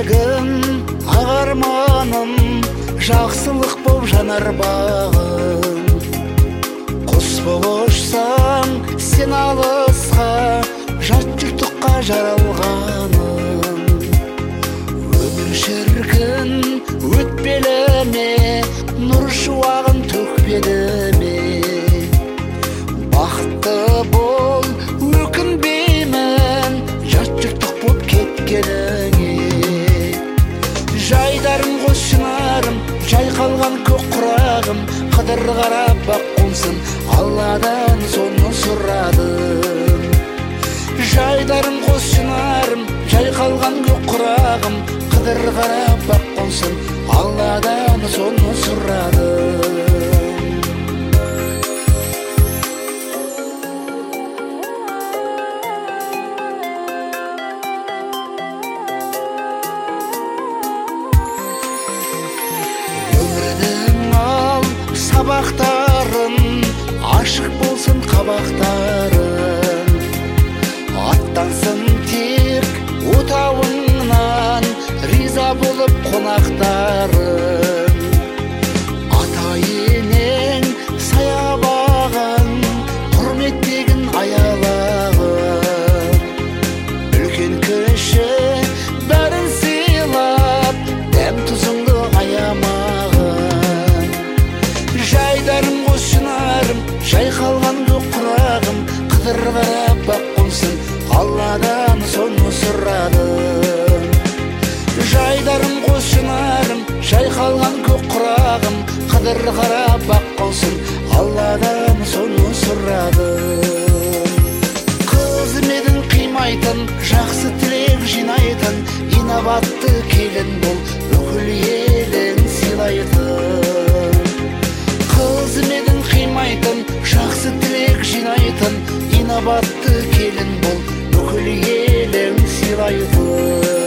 тілегім, ақ арманым, жақсылық боп жанар бағым. Құс болып ұшсаң сен алысқа, жат-жұрттыққа жаралғаным. Өмір шіркін өтпелі ме, нұр шуағын төкпеді ме? Бақытты бол, өкінбеймін, жат-жұрттық боп кеткеніңе. Жайдарым қос шынарым, жайқалған көк құрағым, қыдыр қарап бақ қонсын, Алладан соны сұрадым. Жайдарым қос шынарым, жайқалған көк құрағым, қыдыр қарап бақ қонсын, Алладан соны сұрадым. Сабақтарын ашық болсын қабақтарын, аттансын тек отауыңнан риза болып қонақтарын. Ата енең саябағын, құрметтегін аялағын. Үлкен кіші бәрін сыйлап, дәм тұзыңды аямағын. Жайдарым қос шынарым, жайқалған көк құрағым, қыдыр қарап бақ қонсын, Алладан соны сұрадым. Жайдарым қос шынарым, жайқалған көк құрағым, қыдыр қарап бақ қонсын, Алладан соны сұрадым. Қызметін қимайтын, жақсы тілек жинайтын, инабатты келін бол, бүкіл елін сыйлайтын. Қызметін қимайтын, жақсы тілек жинайтын, инабатты келін бол, бүкіл елің сыйлайтын.